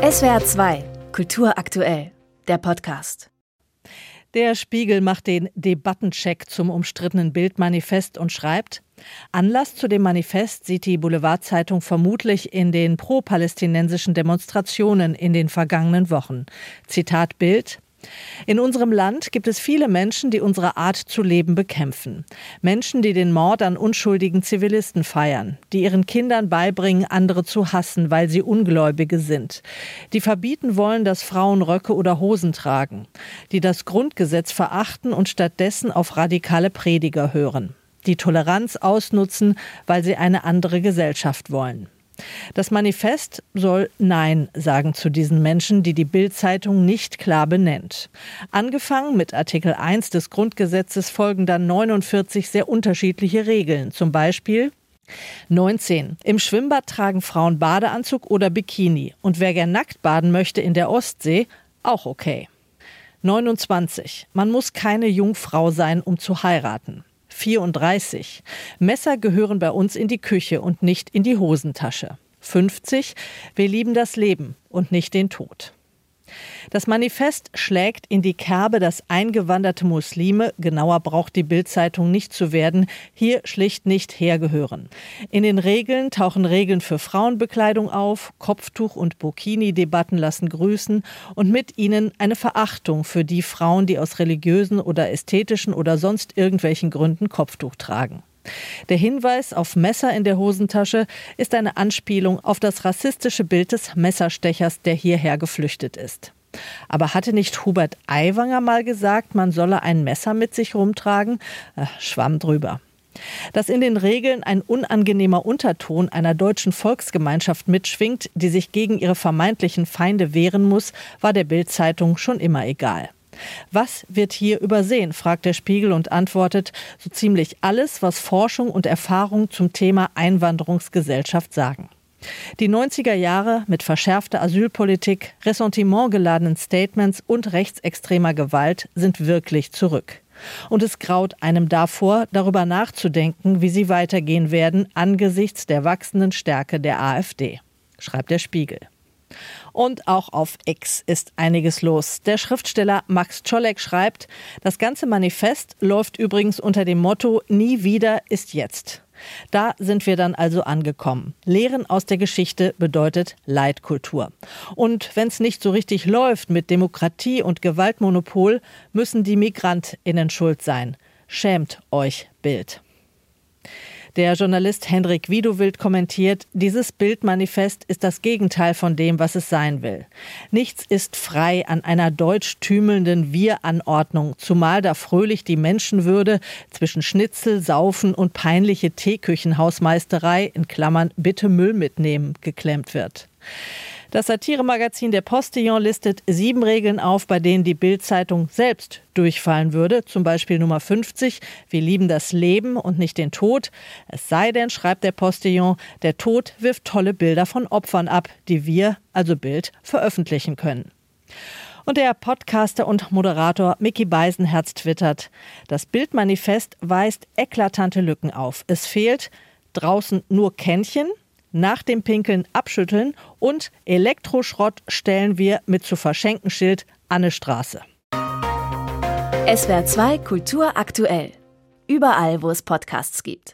SWR 2, Kultur aktuell, der Podcast. Der Spiegel macht den Debattencheck zum umstrittenen Bild-Manifest und schreibt: Anlass zu dem Manifest sieht die Boulevardzeitung vermutlich in den pro-palästinensischen Demonstrationen in den vergangenen Wochen. Zitat Bild: In unserem Land gibt es viele Menschen, die unsere Art zu leben bekämpfen. Menschen, die den Mord an unschuldigen Zivilisten feiern, die ihren Kindern beibringen, andere zu hassen, weil sie Ungläubige sind, die verbieten wollen, dass Frauen Röcke oder Hosen tragen, die das Grundgesetz verachten und stattdessen auf radikale Prediger hören, die Toleranz ausnutzen, weil sie eine andere Gesellschaft wollen. Das Manifest soll Nein sagen zu diesen Menschen, die die Bild-Zeitung nicht klar benennt. Angefangen mit Artikel 1 des Grundgesetzes folgen dann 49 sehr unterschiedliche Regeln. Zum Beispiel 19. Im Schwimmbad tragen Frauen Badeanzug oder Bikini. Und wer gern nackt baden möchte in der Ostsee, auch okay. 29. Man muss keine Jungfrau sein, um zu heiraten. 34. Messer gehören bei uns in die Küche und nicht in die Hosentasche. 50. Wir lieben das Leben und nicht den Tod. Das Manifest schlägt in die Kerbe, dass eingewanderte Muslime, genauer braucht die Bild-Zeitung nicht zu werden, hier schlicht nicht hergehören. In den Regeln tauchen Regeln für Frauenbekleidung auf, Kopftuch- und Burkini-Debatten lassen grüßen und mit ihnen eine Verachtung für die Frauen, die aus religiösen oder ästhetischen oder sonst irgendwelchen Gründen Kopftuch tragen. Der Hinweis auf Messer in der Hosentasche ist eine Anspielung auf das rassistische Bild des Messerstechers, der hierher geflüchtet ist. Aber hatte nicht Hubert Aiwanger mal gesagt, man solle ein Messer mit sich rumtragen? Schwamm drüber. Dass in den Regeln ein unangenehmer Unterton einer deutschen Volksgemeinschaft mitschwingt, die sich gegen ihre vermeintlichen Feinde wehren muss, war der Bild-Zeitung schon immer egal. Was wird hier übersehen, fragt der Spiegel und antwortet: so ziemlich alles, was Forschung und Erfahrung zum Thema Einwanderungsgesellschaft sagen. Die 90er Jahre mit verschärfter Asylpolitik, ressentimentgeladenen Statements und rechtsextremer Gewalt sind wirklich zurück. Und es graut einem davor, darüber nachzudenken, wie sie weitergehen werden angesichts der wachsenden Stärke der AfD, schreibt der Spiegel. Und auch auf X ist einiges los. Der Schriftsteller Max Czolek schreibt: Das ganze Manifest läuft übrigens unter dem Motto Nie wieder ist jetzt. Da sind wir dann also angekommen. Lehren aus der Geschichte bedeutet Leitkultur. Und wenn es nicht so richtig läuft mit Demokratie und Gewaltmonopol, müssen die MigrantInnen schuld sein. Schämt euch, Bild. Der Journalist Hendrik Wiedowild kommentiert: Dieses Bild-Manifest ist das Gegenteil von dem, was es sein will. Nichts ist frei an einer deutsch tümelnden Wir-Anordnung, zumal da fröhlich die Menschenwürde zwischen Schnitzel, Saufen und peinliche Teeküchenhausmeisterei in Klammern bitte Müll mitnehmen geklemmt wird. Das Satiremagazin Der Postillon listet 7 Regeln auf, bei denen die Bild-Zeitung selbst durchfallen würde. Zum Beispiel Nummer 50, wir lieben das Leben und nicht den Tod. Es sei denn, schreibt der Postillon, der Tod wirft tolle Bilder von Opfern ab, die wir, also Bild, veröffentlichen können. Und der Podcaster und Moderator Micky Beisenherz twittert: Das Bild-Manifest weist eklatante Lücken auf. Es fehlt draußen nur Kännchen, nach dem Pinkeln abschütteln und Elektroschrott stellen wir mit zu verschenken Schild an eine Straße. SWR 2 Kultur aktuell. Überall, wo es Podcasts gibt.